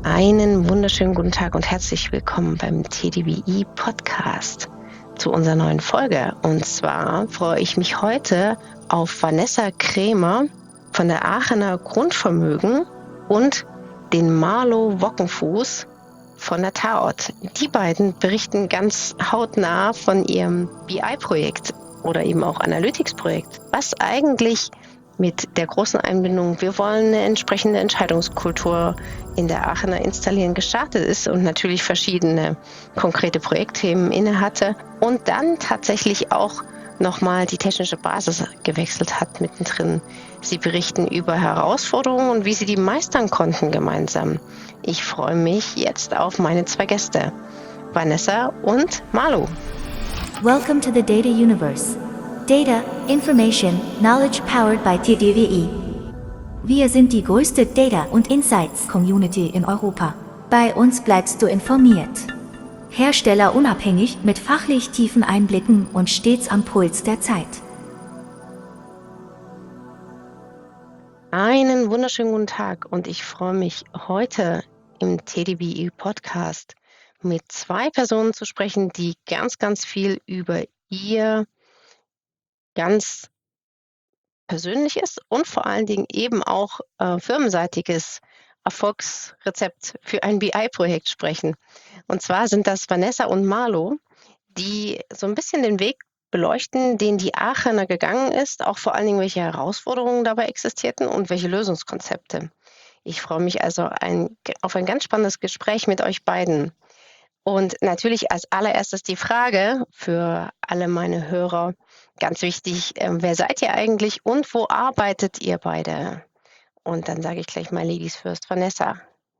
Einen wunderschönen guten Tag und herzlich willkommen beim TDBI Podcast zu unserer neuen Folge. Und zwar freue ich mich heute auf Vanessa Krämer von der Aachener Grundvermögen und den Marlo Wockenfuß von der Taort. Die beiden berichten ganz hautnah von ihrem BI-Projekt oder eben auch Analytics-Projekt, was eigentlich mit der großen Einbindung, wir wollen eine entsprechende Entscheidungskultur in der Aachener installieren, gestartet ist und natürlich verschiedene konkrete Projektthemen inne hatte und dann tatsächlich auch nochmal die technische Basis gewechselt hat mittendrin. Sie berichten über Herausforderungen und wie sie die meistern konnten gemeinsam. Ich freue mich jetzt auf meine zwei Gäste, Vanessa und Marlo. Welcome to the Data Universe. Data, Information, Knowledge powered by TDWI. Wir sind die größte Data- und Insights-Community in Europa. Bei uns bleibst du informiert. Herstellerunabhängig mit fachlich tiefen Einblicken und stets am Puls der Zeit. Einen wunderschönen guten Tag und ich freue mich heute im TDBI Podcast mit zwei Personen zu sprechen, die ganz, ganz viel über ihr ganz persönliches und vor allen Dingen eben auch firmenseitiges Erfolgsrezept für ein BI-Projekt sprechen. Und zwar sind das Vanessa und Marlo, die so ein bisschen den Weg beleuchten, den die Aachener gegangen ist, auch vor allen Dingen, welche Herausforderungen dabei existierten und welche Lösungskonzepte. Ich freue mich also auf ein ganz spannendes Gespräch mit euch beiden. Und natürlich als allererstes die Frage für alle meine Hörer, ganz wichtig, wer seid ihr eigentlich und wo arbeitet ihr beide? Und dann sage ich gleich mal Ladies first, Vanessa.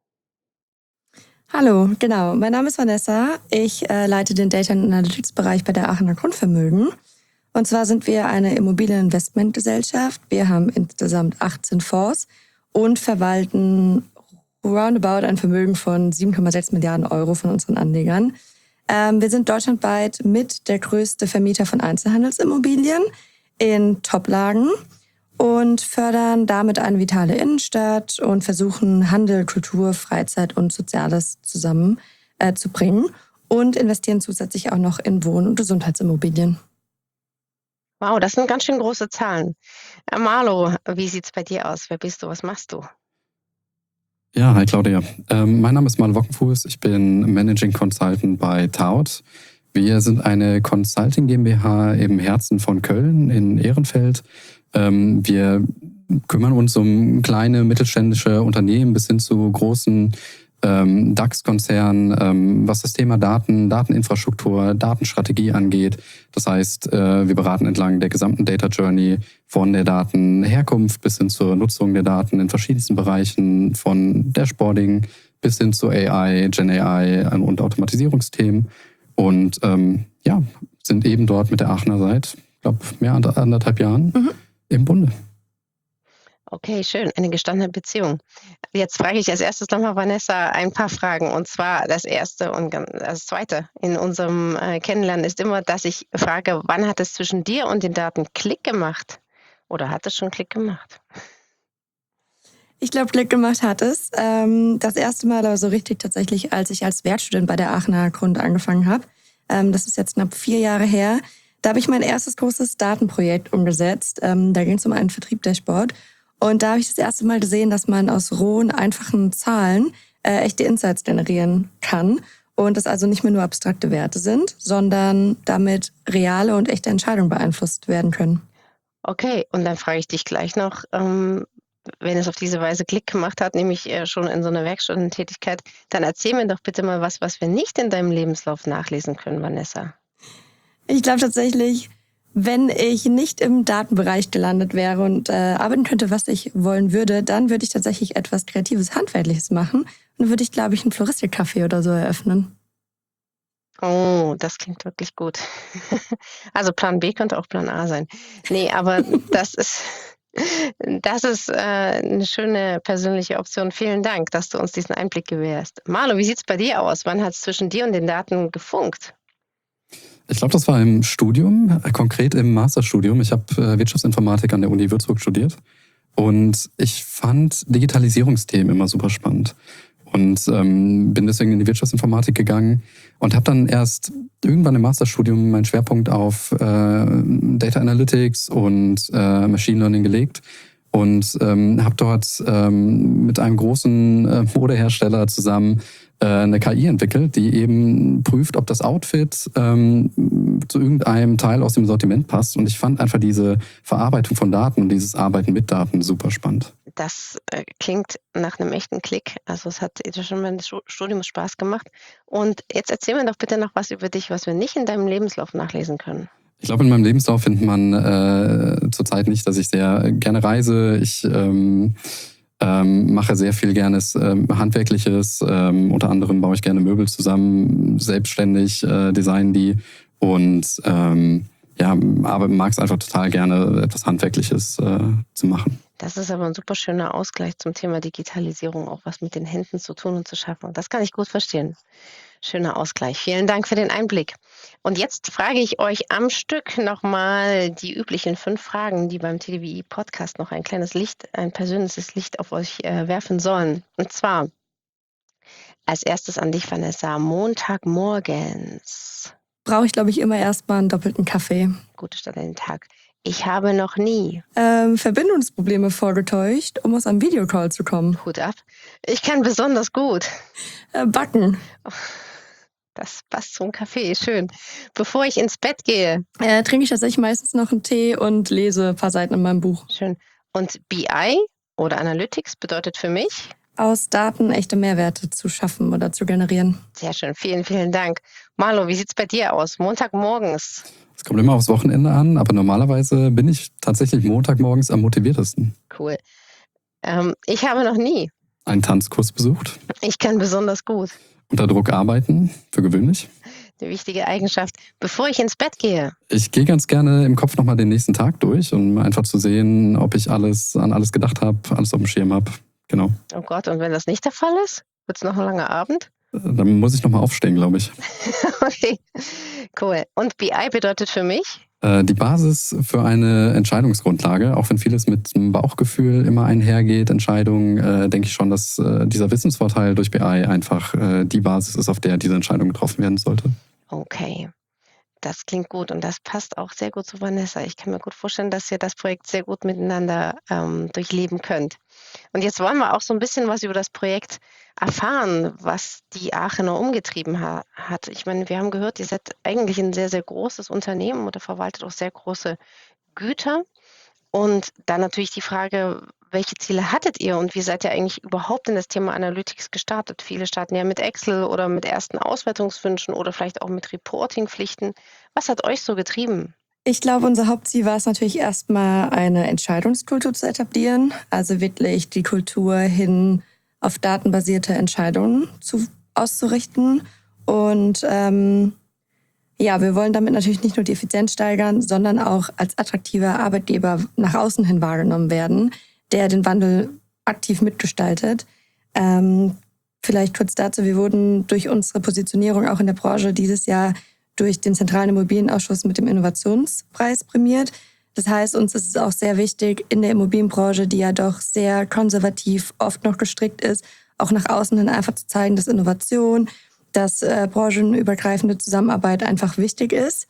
Hallo, genau. Mein Name ist Vanessa. Ich leite den Data Analytics Bereich bei der Aachener Grundvermögen. Und zwar sind wir eine Immobilieninvestmentgesellschaft. Wir haben insgesamt 18 Fonds und verwalten roundabout ein Vermögen von 7,6 Milliarden Euro von unseren Anlegern. Wir sind deutschlandweit mit der größte Vermieter von Einzelhandelsimmobilien in Toplagen und fördern damit eine vitale Innenstadt und versuchen Handel, Kultur, Freizeit und Soziales zusammen zu bringen und investieren zusätzlich auch noch in Wohn- und Gesundheitsimmobilien. Wow, das sind ganz schön große Zahlen. Marlo, wie sieht's bei dir aus? Wer bist du? Was machst du? Ja, hi Claudia. Mein Name ist Marlo Wockenfuß. Ich bin Managing Consultant bei Taut. Wir sind eine Consulting GmbH im Herzen von Köln in Ehrenfeld. Wir kümmern uns um kleine mittelständische Unternehmen bis hin zu großen DAX-Konzernen, was das Thema Dateninfrastruktur, Datenstrategie angeht. Das heißt, wir beraten entlang der gesamten Data Journey von der Datenherkunft bis hin zur Nutzung der Daten in verschiedensten Bereichen, von Dashboarding bis hin zu AI, Gen AI und Automatisierungsthemen. Und sind eben dort mit der Aachener seit, ich glaube, mehr als 1,5 Jahren im Bunde. Okay, schön, eine gestandene Beziehung. Jetzt frage ich als erstes nochmal Vanessa ein paar Fragen. Und zwar das erste und das zweite in unserem Kennenlernen ist immer, dass ich frage, wann hat es zwischen dir und den Daten Klick gemacht? Oder hat es schon Klick gemacht? Ich glaube, Klick gemacht hat es. Das erste Mal aber so richtig tatsächlich, als ich als Werkstudent bei der Aachener Grund angefangen habe. Das ist jetzt knapp 4 Jahre her. Da habe ich mein erstes großes Datenprojekt umgesetzt. Da ging es um einen Vertrieb-Dashboard. Und da habe ich das erste Mal gesehen, dass man aus rohen, einfachen Zahlen echte Insights generieren kann. Und das also nicht mehr nur abstrakte Werte sind, sondern damit reale und echte Entscheidungen beeinflusst werden können. Okay, und dann frage ich dich gleich noch, wenn es auf diese Weise Klick gemacht hat, nämlich schon in so einer Werkstudententätigkeit, dann erzähl mir doch bitte mal was wir nicht in deinem Lebenslauf nachlesen können, Vanessa. Ich glaube tatsächlich, wenn ich nicht im Datenbereich gelandet wäre und arbeiten könnte, was ich wollen würde, dann würde ich tatsächlich etwas Kreatives, Handwerkliches machen. Und dann würde ich, glaube ich, einen Floristikcafé oder so eröffnen. Oh, das klingt wirklich gut. Also Plan B könnte auch Plan A sein. Nee, aber das ist eine schöne persönliche Option. Vielen Dank, dass du uns diesen Einblick gewährst. Marlo, wie sieht's bei dir aus? Wann hat es zwischen dir und den Daten gefunkt? Ich glaube, das war im Studium, konkret im Masterstudium. Ich habe Wirtschaftsinformatik an der Uni Würzburg studiert und ich fand Digitalisierungsthemen immer super spannend. Und bin deswegen in die Wirtschaftsinformatik gegangen und habe dann erst irgendwann im Masterstudium meinen Schwerpunkt auf Data Analytics und Machine Learning gelegt und habe dort mit einem großen Modehersteller zusammen eine KI entwickelt, die eben prüft, ob das Outfit zu irgendeinem Teil aus dem Sortiment passt. Und ich fand einfach diese Verarbeitung von Daten und dieses Arbeiten mit Daten super spannend. Das klingt nach einem echten Klick. Also es hat schon während des Studiums Spaß gemacht. Und jetzt erzähl mir doch bitte noch was über dich, was wir nicht in deinem Lebenslauf nachlesen können. Ich glaube, in meinem Lebenslauf findet man zurzeit nicht, dass ich sehr gerne reise. Ich mache sehr viel Gernes Handwerkliches. Unter anderem baue ich gerne Möbel zusammen, selbstständig, design die. Und aber mag es einfach total gerne, etwas Handwerkliches zu machen. Das ist aber ein super schöner Ausgleich zum Thema Digitalisierung, auch was mit den Händen zu tun und zu schaffen. Und das kann ich gut verstehen. Schöner Ausgleich. Vielen Dank für den Einblick. Und jetzt frage ich euch am Stück nochmal die üblichen 5 Fragen, die beim TDWI-Podcast noch ein kleines Licht, ein persönliches Licht auf euch werfen sollen. Und zwar als erstes an dich, Vanessa, Montagmorgens. Brauche ich, glaube ich, immer erstmal einen doppelten Kaffee. Gute Start in den Tag. Ich habe noch nie Verbindungsprobleme vorgetäuscht, um aus einem Videocall zu kommen. Hut ab. Ich kann besonders gut Backen. Das passt zum Kaffee, schön. Bevor ich ins Bett gehe. Trinke ich tatsächlich meistens noch einen Tee und lese ein paar Seiten in meinem Buch. Schön. Und BI oder Analytics bedeutet für mich? Aus Daten echte Mehrwerte zu schaffen oder zu generieren. Sehr schön, vielen, vielen Dank. Marlo, wie sieht's bei dir aus? Montagmorgens? Es kommt immer aufs Wochenende an, aber normalerweise bin ich tatsächlich montagmorgens am motiviertesten. Cool. Ich habe noch nie Einen Tanzkurs besucht. Ich kann besonders gut. Unter Druck arbeiten, für gewöhnlich. Eine wichtige Eigenschaft. Bevor ich ins Bett gehe. Ich gehe ganz gerne im Kopf nochmal den nächsten Tag durch, um einfach zu sehen, ob ich an alles gedacht habe, alles auf dem Schirm habe. Genau. Oh Gott, und wenn das nicht der Fall ist, wird es noch ein langer Abend? Dann muss ich nochmal aufstehen, glaube ich. Okay, cool. Und BI bedeutet für mich? Die Basis für eine Entscheidungsgrundlage, auch wenn vieles mit einem Bauchgefühl immer einhergeht, Entscheidungen, denke ich schon, dass dieser Wissensvorteil durch BI einfach die Basis ist, auf der diese Entscheidung getroffen werden sollte. Okay, das klingt gut und das passt auch sehr gut zu Vanessa. Ich kann mir gut vorstellen, dass ihr das Projekt sehr gut miteinander durchleben könnt. Und jetzt wollen wir auch so ein bisschen was über das Projekt erfahren, was die Aachener umgetrieben hat. Ich meine, wir haben gehört, ihr seid eigentlich ein sehr, sehr großes Unternehmen oder verwaltet auch sehr große Güter. Und dann natürlich die Frage, welche Ziele hattet ihr und wie seid ihr eigentlich überhaupt in das Thema Analytics gestartet? Viele starten ja mit Excel oder mit ersten Auswertungswünschen oder vielleicht auch mit Reportingpflichten. Was hat euch so getrieben? Ich glaube, unser Hauptziel war es natürlich erstmal, eine Entscheidungskultur zu etablieren. Also wirklich die Kultur hin auf datenbasierte Entscheidungen auszurichten. Und wir wollen damit natürlich nicht nur die Effizienz steigern, sondern auch als attraktiver Arbeitgeber nach außen hin wahrgenommen werden, der den Wandel aktiv mitgestaltet. Vielleicht kurz dazu, wir wurden durch unsere Positionierung auch in der Branche dieses Jahr durch den Zentralen Immobilienausschuss mit dem Innovationspreis prämiert. Das heißt, uns ist es auch sehr wichtig, in der Immobilienbranche, die ja doch sehr konservativ oft noch gestrickt ist, auch nach außen hin einfach zu zeigen, dass Innovation, dass branchenübergreifende Zusammenarbeit einfach wichtig ist.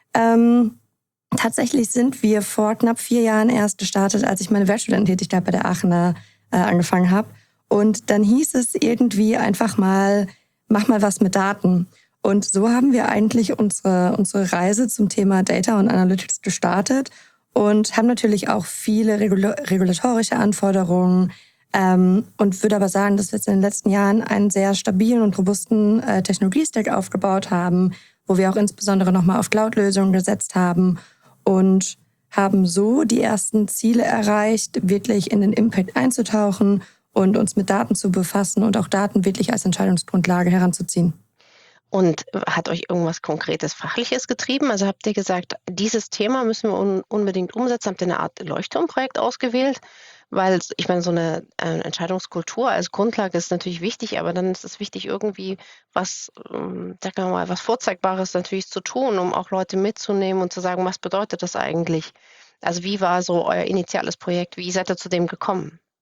Tatsächlich sind wir vor knapp 4 Jahren erst gestartet, als ich meine Werkstudententätigkeit bei der Aachener angefangen habe. Und dann hieß es irgendwie einfach mal, mach mal was mit Daten. Und so haben wir eigentlich unsere Reise zum Thema Data und Analytics gestartet und haben natürlich auch viele regulatorische Anforderungen und würde aber sagen, dass wir jetzt in den letzten Jahren einen sehr stabilen und robusten Technologiestack aufgebaut haben, wo wir auch insbesondere nochmal auf Cloud-Lösungen gesetzt haben und haben so die ersten Ziele erreicht, wirklich in den Impact einzutauchen und uns mit Daten zu befassen und auch Daten wirklich als Entscheidungsgrundlage heranzuziehen. Und hat euch irgendwas Konkretes Fachliches getrieben? Also habt ihr gesagt, dieses Thema müssen wir unbedingt umsetzen? Habt ihr eine Art Leuchtturmprojekt ausgewählt? Weil ich meine, so eine Entscheidungskultur als Grundlage ist natürlich wichtig, aber dann ist es wichtig, irgendwie was Vorzeigbares natürlich zu tun, um auch Leute mitzunehmen und zu sagen, was bedeutet das eigentlich? Also wie war so euer initiales Projekt? Wie seid ihr zu dem gekommen?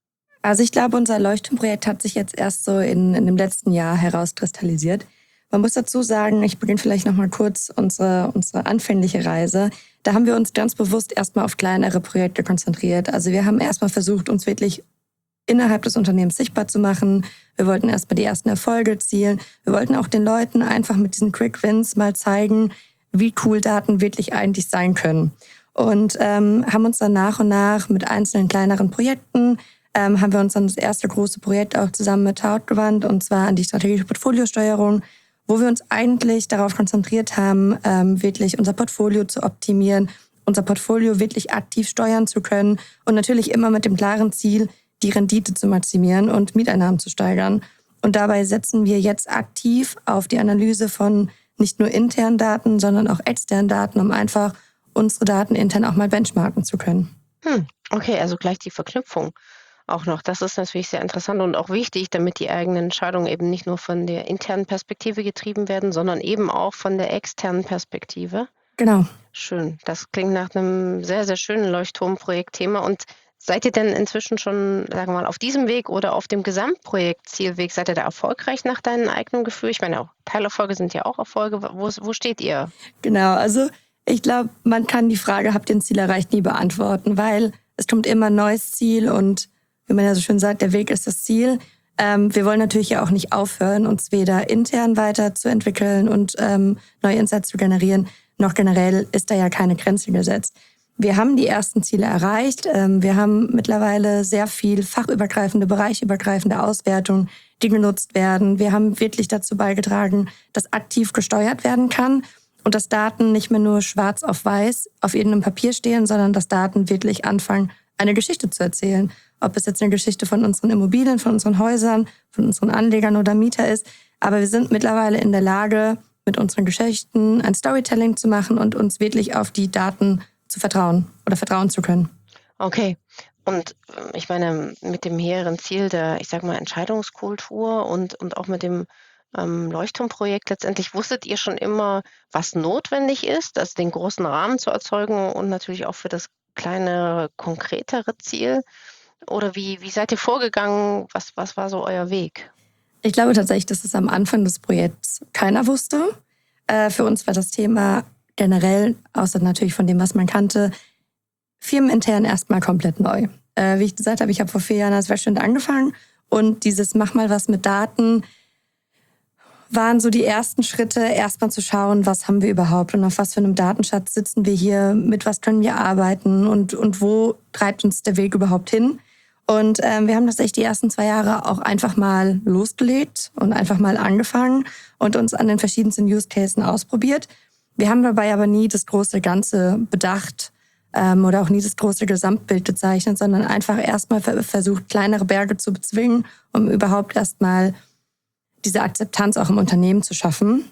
Also ich glaube, unser Leuchtturmprojekt hat sich jetzt erst so in dem letzten Jahr herauskristallisiert. Man muss dazu sagen, ich beginne vielleicht nochmal kurz unsere anfängliche Reise. Da haben wir uns ganz bewusst erstmal auf kleinere Projekte konzentriert. Also wir haben erstmal versucht, uns wirklich innerhalb des Unternehmens sichtbar zu machen. Wir wollten erstmal die ersten Erfolge erzielen. Wir wollten auch den Leuten einfach mit diesen Quick Wins mal zeigen, wie cool Daten wirklich eigentlich sein können. Und haben uns dann nach und nach mit einzelnen kleineren Projekten haben wir uns dann das erste große Projekt auch zusammen mit Taut gewandt, und zwar an die strategische Portfoliosteuerung, wo wir uns eigentlich darauf konzentriert haben, wirklich unser Portfolio zu optimieren, unser Portfolio wirklich aktiv steuern zu können und natürlich immer mit dem klaren Ziel, die Rendite zu maximieren und Mieteinnahmen zu steigern. Und dabei setzen wir jetzt aktiv auf die Analyse von nicht nur internen Daten, sondern auch externen Daten, um einfach unsere Daten intern auch mal benchmarken zu können. Okay, also gleich die Verknüpfung auch noch. Das ist natürlich sehr interessant und auch wichtig, damit die eigenen Entscheidungen eben nicht nur von der internen Perspektive getrieben werden, sondern eben auch von der externen Perspektive. Genau. Schön. Das klingt nach einem sehr, sehr schönen Leuchtturmprojektthema. Und seid ihr denn inzwischen schon, sagen wir mal, auf diesem Weg oder auf dem Gesamtprojektzielweg, seid ihr da erfolgreich nach deinem eigenen Gefühl? Ich meine, auch Teilerfolge sind ja auch Erfolge. Wo steht ihr? Genau, also ich glaube, man kann die Frage, habt ihr ein Ziel erreicht, nie beantworten, weil es kommt immer ein neues Ziel und wie man ja so schön sagt, der Weg ist das Ziel. Wir wollen natürlich ja auch nicht aufhören, uns weder intern weiterzuentwickeln und neue Insights zu generieren, noch generell ist da ja keine Grenze gesetzt. Wir haben die ersten Ziele erreicht. Wir haben mittlerweile sehr viel fachübergreifende, bereichübergreifende Auswertungen, die genutzt werden. Wir haben wirklich dazu beigetragen, dass aktiv gesteuert werden kann und dass Daten nicht mehr nur schwarz auf weiß auf irgendeinem Papier stehen, sondern dass Daten wirklich anfangen, eine Geschichte zu erzählen. Ob es jetzt eine Geschichte von unseren Immobilien, von unseren Häusern, von unseren Anlegern oder Mieter ist. Aber wir sind mittlerweile in der Lage, mit unseren Geschichten ein Storytelling zu machen und uns wirklich auf die Daten zu vertrauen oder vertrauen zu können. Okay. Und ich meine, mit dem hehren Ziel der, ich sag mal, Entscheidungskultur und auch mit dem Leuchtturmprojekt letztendlich wusstet ihr schon immer, was notwendig ist, also den großen Rahmen zu erzeugen und natürlich auch für das kleine, konkretere Ziel? Oder wie seid ihr vorgegangen? Was war so euer Weg? Ich glaube tatsächlich, dass es am Anfang des Projekts keiner wusste. Für uns war das Thema generell, außer natürlich von dem, was man kannte, firmenintern erstmal komplett neu. Wie ich gesagt habe, ich habe vor 4 Jahren als Werkstudent angefangen und dieses Mach mal was mit Daten waren so die ersten Schritte, erstmal zu schauen, was haben wir überhaupt und auf was für einem Datenschatz sitzen wir hier, mit was können wir arbeiten und wo treibt uns der Weg überhaupt hin. Und wir haben tatsächlich die ersten 2 Jahre auch einfach mal losgelegt und einfach mal angefangen und uns an den verschiedensten Use Cases ausprobiert. Wir haben dabei aber nie das große Ganze bedacht oder auch nie das große Gesamtbild gezeichnet, sondern einfach erstmal versucht, kleinere Berge zu bezwingen, um überhaupt erstmal diese Akzeptanz auch im Unternehmen zu schaffen.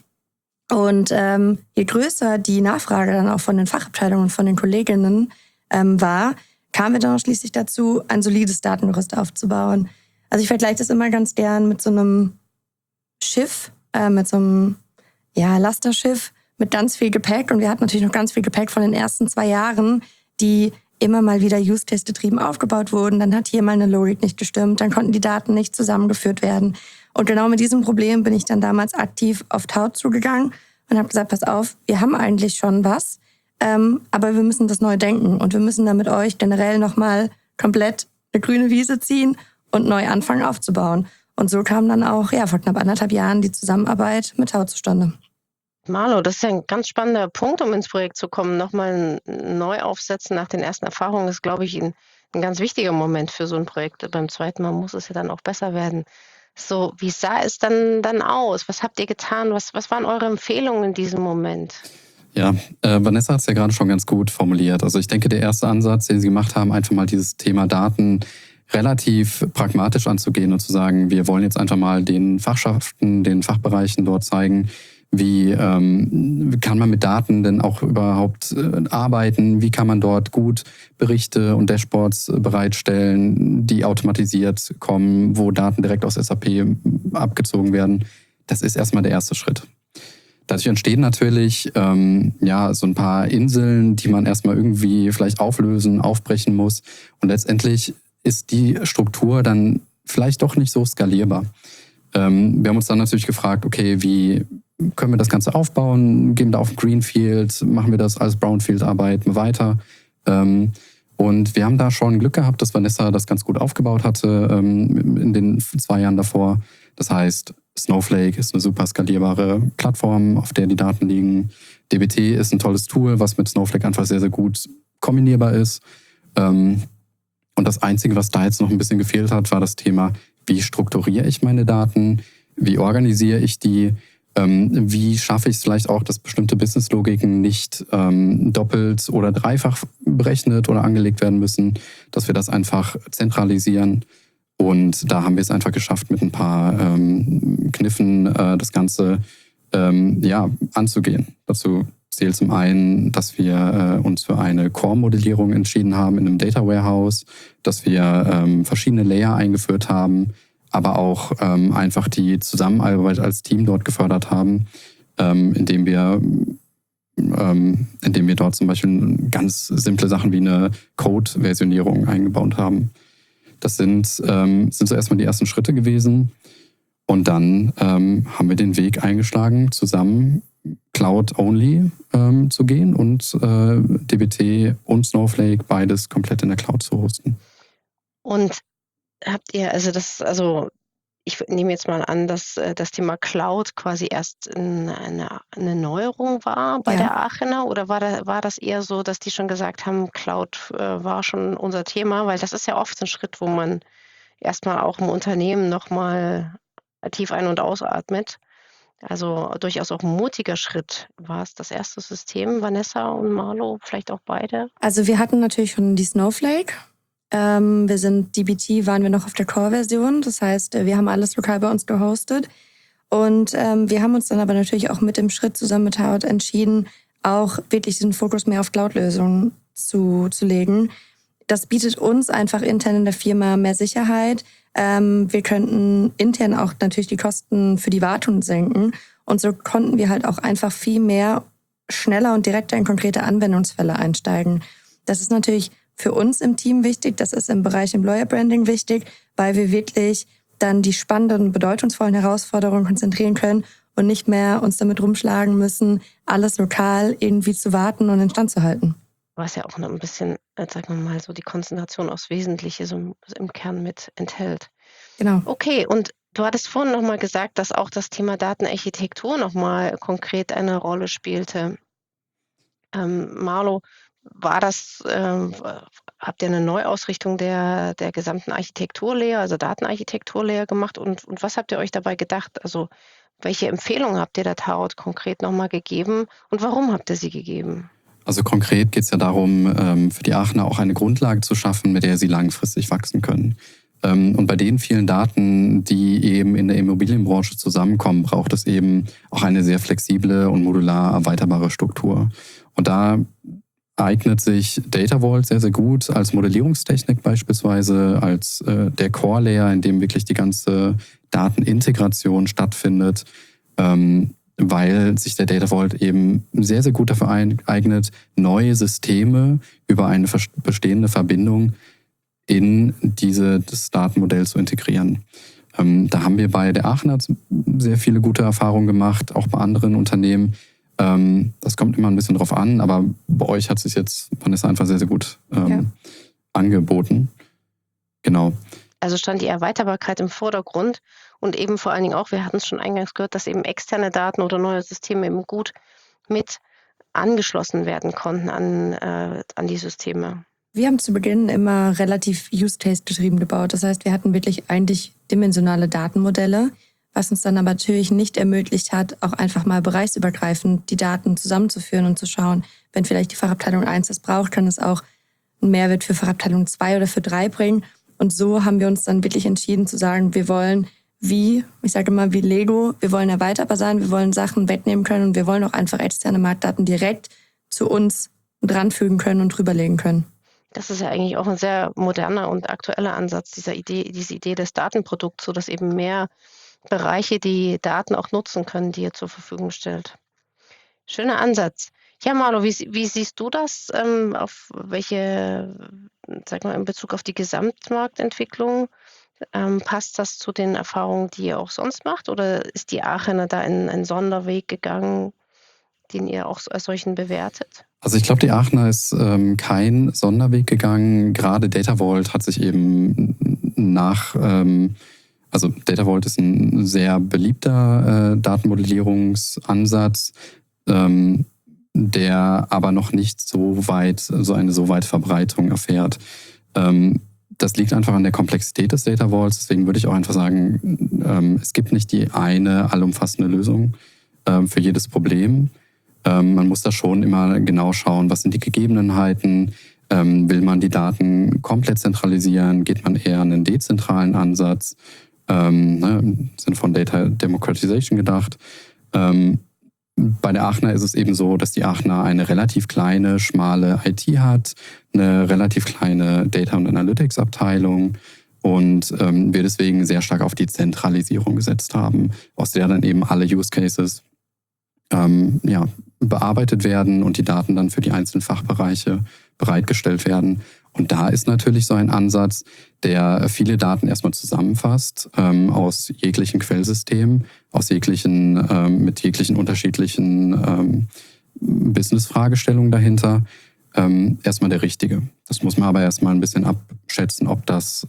Und je größer die Nachfrage dann auch von den Fachabteilungen und von den Kolleginnen war, kamen wir dann auch schließlich dazu, ein solides Datengerüst aufzubauen. Also ich vergleiche das immer ganz gern mit so einem Schiff, mit so einem Lasterschiff mit ganz viel Gepäck. Und wir hatten natürlich noch ganz viel Gepäck von den ersten 2 Jahren, die immer mal wieder Use-Case-getrieben aufgebaut wurden. Dann hat hier mal eine Logik nicht gestimmt, dann konnten die Daten nicht zusammengeführt werden. Und genau mit diesem Problem bin ich dann damals aktiv auf Taut zugegangen und habe gesagt, pass auf, wir haben eigentlich schon was, aber wir müssen das neu denken und wir müssen da mit euch generell nochmal komplett eine grüne Wiese ziehen und neu anfangen aufzubauen. Und so kam dann auch vor knapp 1,5 Jahren die Zusammenarbeit mit Taut zustande. Marlo, das ist ja ein ganz spannender Punkt, um ins Projekt zu kommen. Nochmal ein Neuaufsetzen nach den ersten Erfahrungen ist, glaube ich, ein ganz wichtiger Moment für so ein Projekt. Beim zweiten Mal muss es ja dann auch besser werden. So, wie sah es dann aus? Was habt ihr getan? Was waren eure Empfehlungen in diesem Moment? Ja, Vanessa hat es ja gerade schon ganz gut formuliert. Also ich denke, der erste Ansatz, den sie gemacht haben, einfach mal dieses Thema Daten relativ pragmatisch anzugehen und zu sagen, wir wollen jetzt einfach mal den Fachschaften, den Fachbereichen dort zeigen, wie kann man mit Daten denn auch überhaupt arbeiten? Wie kann man dort gut Berichte und Dashboards bereitstellen, die automatisiert kommen, wo Daten direkt aus SAP abgezogen werden? Das ist erstmal der erste Schritt. Dadurch entstehen natürlich so ein paar Inseln, die man erstmal irgendwie vielleicht auflösen, aufbrechen muss. Und letztendlich ist die Struktur dann vielleicht doch nicht so skalierbar. Wir haben uns dann natürlich gefragt, okay, wie können wir das Ganze aufbauen? Gehen wir da auf Greenfield? Machen wir das als Brownfield-Arbeit weiter? Und wir haben da schon Glück gehabt, dass Vanessa das ganz gut aufgebaut hatte in den 2 Jahren davor. Das heißt, Snowflake ist eine super skalierbare Plattform, auf der die Daten liegen. dbt ist ein tolles Tool, was mit Snowflake einfach sehr, sehr gut kombinierbar ist. Und das Einzige, was da jetzt noch ein bisschen gefehlt hat, war das Thema, wie strukturiere ich meine Daten? Wie organisiere ich die? Wie schaffe ich es vielleicht auch, dass bestimmte Businesslogiken nicht doppelt oder dreifach berechnet oder angelegt werden müssen, dass wir das einfach zentralisieren. Und da haben wir es einfach geschafft, mit ein paar Kniffen das Ganze anzugehen. Dazu zählt zum einen, dass wir uns für eine Core-Modellierung entschieden haben in einem Data Warehouse, dass wir verschiedene Layer eingeführt haben, aber auch einfach die Zusammenarbeit als Team dort gefördert haben, indem wir dort zum Beispiel ganz simple Sachen wie eine Code-Versionierung eingebaut haben. Das sind so erstmal die ersten Schritte gewesen. Und dann haben wir den Weg eingeschlagen, zusammen Cloud-only zu gehen und dbt und Snowflake beides komplett in der Cloud zu hosten. Und habt ihr, ich nehme jetzt mal an, dass das Thema Cloud quasi erst eine Neuerung war bei der Aachener, oder war das eher so, dass die schon gesagt haben, Cloud war schon unser Thema? Weil das ist ja oft ein Schritt, wo man erstmal auch im Unternehmen nochmal tief ein- und ausatmet. Also durchaus auch ein mutiger Schritt. War es das erste System, Vanessa und Marlo, vielleicht auch beide? Also wir hatten natürlich schon die Snowflake. dbt waren wir noch auf der Core-Version. Das heißt, wir haben alles lokal bei uns gehostet. Und wir haben uns dann aber natürlich auch mit dem Schritt zusammen mit Howard entschieden, auch wirklich den Fokus mehr auf Cloud-Lösungen zu legen. Das bietet uns einfach intern in der Firma mehr Sicherheit. Wir könnten intern auch natürlich die Kosten für die Wartung senken. Und so konnten wir halt auch einfach viel mehr schneller und direkter in konkrete Anwendungsfälle einsteigen. Das ist natürlich für uns im Team wichtig, das ist im Bereich Employer Branding wichtig, weil wir wirklich dann die spannenden, bedeutungsvollen Herausforderungen konzentrieren können und nicht mehr uns damit rumschlagen müssen, alles lokal irgendwie zu warten und in Stand zu halten. Was ja auch noch ein bisschen, sagen wir mal, so die Konzentration aufs Wesentliche so im Kern mit enthält. Genau. Okay, und du hattest vorhin nochmal gesagt, dass auch das Thema Datenarchitektur nochmal konkret eine Rolle spielte. Marlo, war das, habt ihr eine Neuausrichtung der gesamten Architekturlayer, also Datenarchitekturlayer gemacht, und was habt ihr euch dabei gedacht? Also welche Empfehlungen habt ihr der Tarot konkret nochmal gegeben und warum habt ihr sie gegeben? Also konkret geht es ja darum, für die Aachener auch eine Grundlage zu schaffen, mit der sie langfristig wachsen können. Und bei den vielen Daten, die eben in der Immobilienbranche zusammenkommen, braucht es eben auch eine sehr flexible und modular erweiterbare Struktur. Und da eignet sich Data Vault sehr, sehr gut als Modellierungstechnik beispielsweise, als der Core-Layer, in dem wirklich die ganze Datenintegration stattfindet, weil sich der Data Vault eben sehr, sehr gut dafür eignet, neue Systeme über eine bestehende Verbindung in das Datenmodell zu integrieren. Da haben wir bei der Aachener sehr viele gute Erfahrungen gemacht, auch bei anderen Unternehmen. Das kommt immer ein bisschen drauf an, aber bei euch hat sich jetzt, Vanessa, einfach sehr, sehr gut angeboten. Genau. Also stand die Erweiterbarkeit im Vordergrund und eben vor allen Dingen auch, wir hatten es schon eingangs gehört, dass eben externe Daten oder neue Systeme eben gut mit angeschlossen werden konnten an die Systeme. Wir haben zu Beginn immer relativ Use-Case-getrieben gebaut. Das heißt, wir hatten wirklich eigentlich dimensionale Datenmodelle, was uns dann aber natürlich nicht ermöglicht hat, auch einfach mal bereichsübergreifend die Daten zusammenzuführen und zu schauen, wenn vielleicht die Fachabteilung 1 das braucht, kann es auch einen Mehrwert für Fachabteilung 2 oder für 3 bringen. Und so haben wir uns dann wirklich entschieden zu sagen, wir wollen wie Lego, wir wollen erweiterbar sein, wir wollen Sachen wegnehmen können und wir wollen auch einfach externe Marktdaten direkt zu uns dranfügen können und drüberlegen können. Das ist ja eigentlich auch ein sehr moderner und aktueller Ansatz, diese Idee des Datenprodukts, sodass eben mehr Bereiche die Daten auch nutzen können, die ihr zur Verfügung stellt. Schöner Ansatz. Ja, Marlo, wie siehst du das? Auf welche, sag mal, in Bezug auf die Gesamtmarktentwicklung, passt das zu den Erfahrungen, die ihr auch sonst macht? Oder ist die Aachener da in einen Sonderweg gegangen, den ihr auch als solchen bewertet? Also ich glaube, die Aachener ist kein Sonderweg gegangen. Gerade Data Vault hat sich eben also Data Vault ist ein sehr beliebter Datenmodellierungsansatz, der aber noch nicht so eine Verbreitung erfährt. Das liegt einfach an der Komplexität des Data Vaults. Deswegen würde ich auch einfach sagen, es gibt nicht die eine allumfassende Lösung für jedes Problem. Man muss da schon immer genau schauen, was sind die Gegebenheiten. Will man die Daten komplett zentralisieren? Geht man eher an einen dezentralen Ansatz? Im Sinne von Data Democratization gedacht. Bei der Aachener ist es eben so, dass die Aachener eine relativ kleine, schmale IT hat, eine relativ kleine Data- und Analytics-Abteilung und wir deswegen sehr stark auf die Zentralisierung gesetzt haben, aus der dann eben alle Use Cases bearbeitet werden und die Daten dann für die einzelnen Fachbereiche bereitgestellt werden. Und da ist natürlich so ein Ansatz, der viele Daten erstmal zusammenfasst aus jeglichen Quellsystemen, mit jeglichen unterschiedlichen Business-Fragestellungen dahinter, erstmal der richtige. Das muss man aber erstmal ein bisschen abschätzen, ob das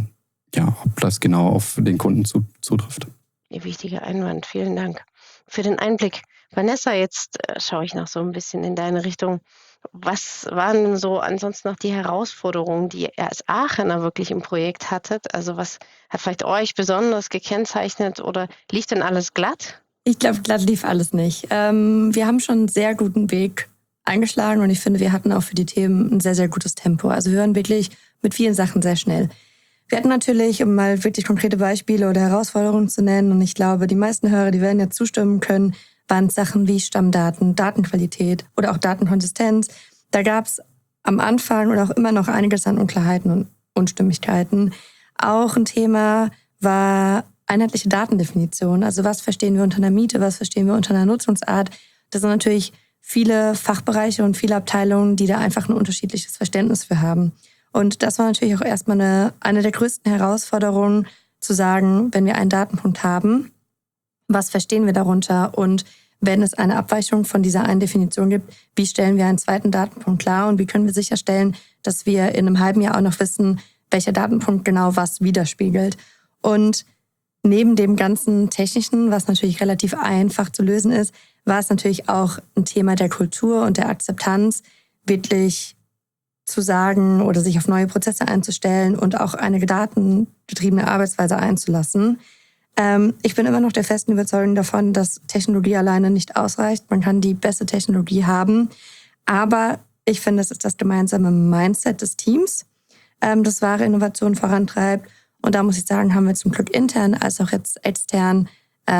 genau auf den Kunden zutrifft. Ein wichtiger Einwand, vielen Dank für den Einblick. Vanessa, jetzt schaue ich noch so ein bisschen in deine Richtung. Was waren denn so ansonsten noch die Herausforderungen, die ihr als Aachener wirklich im Projekt hattet? Also was hat vielleicht euch besonders gekennzeichnet oder lief denn alles glatt? Ich glaube, glatt lief alles nicht. Wir haben schon einen sehr guten Weg eingeschlagen und ich finde, wir hatten auch für die Themen ein sehr, sehr gutes Tempo. Also wir hören wirklich mit vielen Sachen sehr schnell. Wir hatten natürlich, um mal wirklich konkrete Beispiele oder Herausforderungen zu nennen, und ich glaube, die meisten Hörer, die werden ja zustimmen können, waren Sachen wie Stammdaten, Datenqualität oder auch Datenkonsistenz. Da gab es am Anfang und auch immer noch einiges an Unklarheiten und Unstimmigkeiten. Auch ein Thema war einheitliche Datendefinition. Also was verstehen wir unter einer Miete, was verstehen wir unter einer Nutzungsart? Das sind natürlich viele Fachbereiche und viele Abteilungen, die da einfach ein unterschiedliches Verständnis für haben. Und das war natürlich auch erstmal eine der größten Herausforderungen, zu sagen, wenn wir einen Datenpunkt haben, was verstehen wir darunter? Und wenn es eine Abweichung von dieser einen Definition gibt, wie stellen wir einen zweiten Datenpunkt klar? Und wie können wir sicherstellen, dass wir in einem halben Jahr auch noch wissen, welcher Datenpunkt genau was widerspiegelt? Und neben dem ganzen Technischen, was natürlich relativ einfach zu lösen ist, war es natürlich auch ein Thema der Kultur und der Akzeptanz, wirklich zu sagen oder sich auf neue Prozesse einzustellen und auch eine datengetriebene Arbeitsweise einzulassen. Ich bin immer noch der festen Überzeugung davon, dass Technologie alleine nicht ausreicht. Man kann die beste Technologie haben, aber ich finde, es ist das gemeinsame Mindset des Teams, das wahre Innovation vorantreibt. Und da muss ich sagen, haben wir zum Glück intern als auch jetzt extern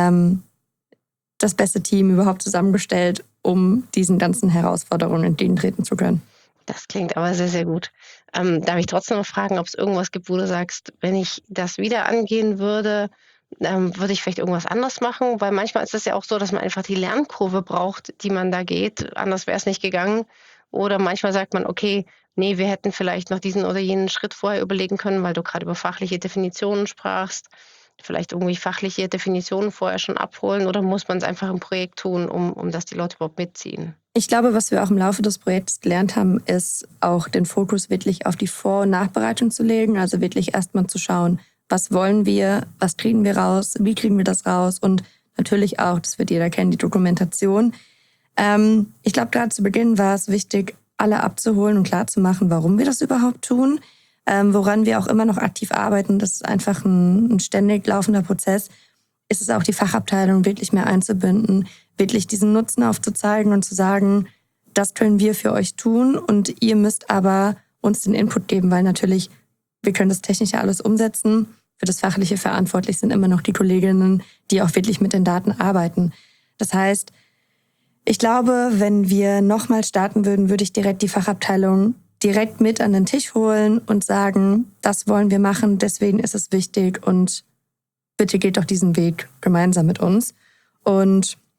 das beste Team überhaupt zusammengestellt, um diesen ganzen Herausforderungen entgegentreten zu können. Das klingt aber sehr, sehr gut. Darf ich trotzdem noch fragen, ob es irgendwas gibt, wo du sagst, wenn ich das wieder angehen würde, würde ich vielleicht irgendwas anders machen? Weil manchmal ist es ja auch so, dass man einfach die Lernkurve braucht, die man da geht. Anders wäre es nicht gegangen. Oder manchmal sagt man, okay, nee, wir hätten vielleicht noch diesen oder jenen Schritt vorher überlegen können, weil du gerade über fachliche Definitionen sprachst. Vielleicht irgendwie fachliche Definitionen vorher schon abholen oder muss man es einfach im Projekt tun, um dass die Leute überhaupt mitziehen? Ich glaube, was wir auch im Laufe des Projekts gelernt haben, ist auch den Fokus wirklich auf die Vor- und Nachbereitung zu legen. Also wirklich erstmal zu schauen, was wollen wir, was kriegen wir raus, wie kriegen wir das raus und natürlich auch, das wird jeder kennen, die Dokumentation. Ich glaube, gerade zu Beginn war es wichtig, alle abzuholen und klarzumachen, warum wir das überhaupt tun, woran wir auch immer noch aktiv arbeiten. Das ist einfach ein ständig laufender Prozess. Ist es auch die Fachabteilung wirklich mehr einzubinden, wirklich diesen Nutzen aufzuzeigen und zu sagen, das können wir für euch tun und ihr müsst aber uns den Input geben, weil natürlich, wir können das Technische alles umsetzen. Für das Fachliche verantwortlich sind immer noch die Kolleginnen, die auch wirklich mit den Daten arbeiten. Das heißt, ich glaube, wenn wir nochmal starten würden, würde ich direkt die Fachabteilung direkt mit an den Tisch holen und sagen, das wollen wir machen, deswegen ist es wichtig und bitte geht doch diesen Weg gemeinsam mit uns. Und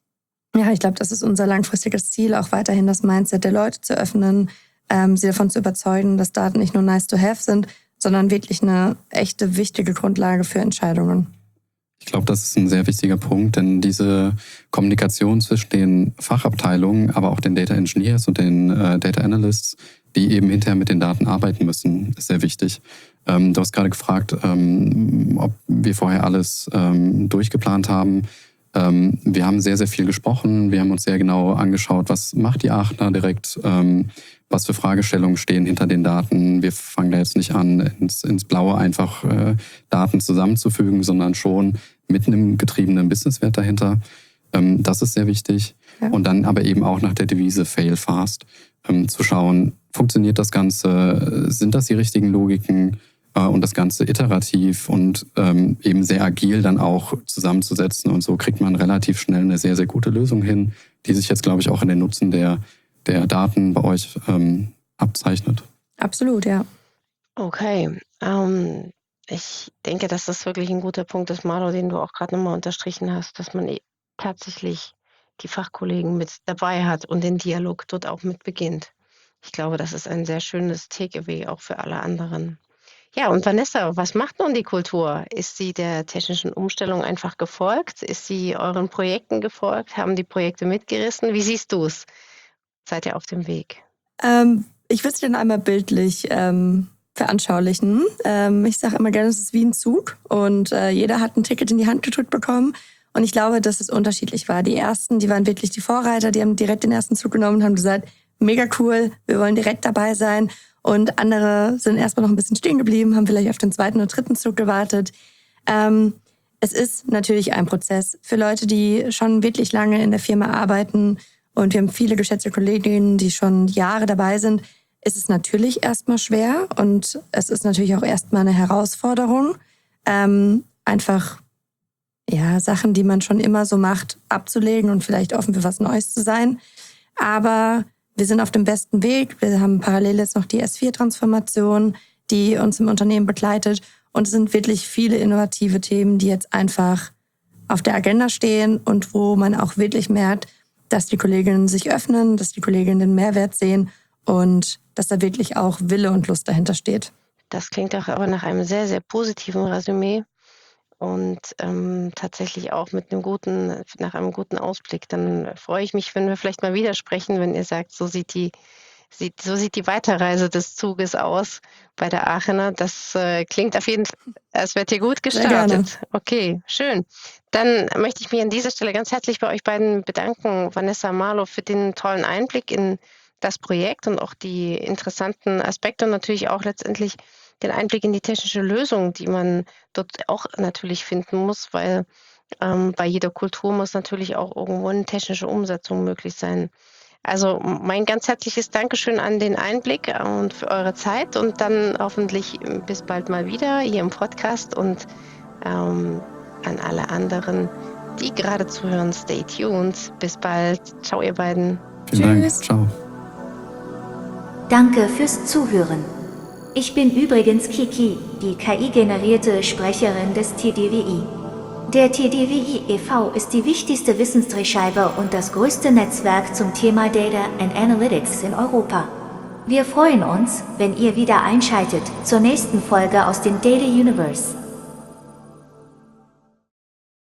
Ja, ich glaube, das ist unser langfristiges Ziel, auch weiterhin das Mindset der Leute zu öffnen, sie davon zu überzeugen, dass Daten nicht nur nice to have sind, sondern wirklich eine echte, wichtige Grundlage für Entscheidungen. Ich glaube, das ist ein sehr wichtiger Punkt, denn diese Kommunikation zwischen den Fachabteilungen, aber auch den Data Engineers und den Data Analysts, die eben hinterher mit den Daten arbeiten müssen, ist sehr wichtig. Du hast gerade gefragt, ob wir vorher alles durchgeplant haben. Wir haben sehr, sehr viel gesprochen. Wir haben uns sehr genau angeschaut, was macht die Aachener direkt, was für Fragestellungen stehen hinter den Daten. Wir fangen da jetzt nicht an, ins Blaue einfach Daten zusammenzufügen, sondern schon mit einem getriebenen Businesswert dahinter. Das ist sehr wichtig. Ja. Und dann aber eben auch nach der Devise Fail Fast zu schauen, funktioniert das Ganze, sind das die richtigen Logiken und das Ganze iterativ und eben sehr agil dann auch zusammenzusetzen. Und so kriegt man relativ schnell eine sehr, sehr gute Lösung hin, die sich jetzt, glaube ich, auch in den Nutzen der Daten bei euch abzeichnet. Absolut, ja. Okay, ich denke, dass das wirklich ein guter Punkt ist, Marlo, den du auch gerade nochmal unterstrichen hast, dass man tatsächlich die Fachkollegen mit dabei hat und den Dialog dort auch mit beginnt. Ich glaube, das ist ein sehr schönes Takeaway auch für alle anderen. Ja, und Vanessa, was macht nun die Kultur? Ist sie der technischen Umstellung einfach gefolgt? Ist sie euren Projekten gefolgt? Haben die Projekte mitgerissen? Wie siehst du es? Seid ihr auf dem Weg? Ich will es dir einmal bildlich veranschaulichen. Ich sage immer gerne, es ist wie ein Zug und jeder hat ein Ticket in die Hand gedrückt bekommen. Und ich glaube, dass es unterschiedlich war. Die ersten, die waren wirklich die Vorreiter, die haben direkt den ersten Zug genommen und haben gesagt, mega cool, wir wollen direkt dabei sein. Und andere sind erstmal noch ein bisschen stehen geblieben, haben vielleicht auf den zweiten oder dritten Zug gewartet. Es ist natürlich ein Prozess für Leute, die schon wirklich lange in der Firma arbeiten. Und wir haben viele geschätzte Kolleginnen, die schon Jahre dabei sind. Es ist natürlich erstmal schwer und es ist natürlich auch erstmal eine Herausforderung, einfach Sachen, die man schon immer so macht, abzulegen und vielleicht offen für was Neues zu sein. Aber wir sind auf dem besten Weg. Wir haben parallel jetzt noch die S4-Transformation, die uns im Unternehmen begleitet. Und es sind wirklich viele innovative Themen, die jetzt einfach auf der Agenda stehen und wo man auch wirklich merkt, dass die Kolleginnen sich öffnen, dass die Kolleginnen den Mehrwert sehen und dass da wirklich auch Wille und Lust dahinter steht. Das klingt auch aber nach einem sehr, sehr positiven Resümee und tatsächlich auch nach einem guten Ausblick. Dann freue ich mich, wenn wir vielleicht mal wieder sprechen, wenn ihr sagt, so sieht die Weiterreise des Zuges aus bei der Aachener. Das klingt auf jeden Fall, es wird hier gut gestartet. Okay, schön. Dann möchte ich mich an dieser Stelle ganz herzlich bei euch beiden bedanken, Vanessa, Marlo, für den tollen Einblick in das Projekt und auch die interessanten Aspekte und natürlich auch letztendlich den Einblick in die technische Lösung, die man dort auch natürlich finden muss, weil bei jeder Kultur muss natürlich auch irgendwo eine technische Umsetzung möglich sein. Also mein ganz herzliches Dankeschön an den Einblick und für eure Zeit und dann hoffentlich bis bald mal wieder hier im Podcast und an alle anderen, die gerade zuhören, stay tuned. Bis bald. Ciao, ihr beiden. Vielen Dank. Ciao. Danke fürs Zuhören. Ich bin übrigens Kiki, die KI-generierte Sprecherin des TDWI. Der TDWI e.V. ist die wichtigste Wissensdrehscheibe und das größte Netzwerk zum Thema Data and Analytics in Europa. Wir freuen uns, wenn ihr wieder einschaltet zur nächsten Folge aus dem Data Universe.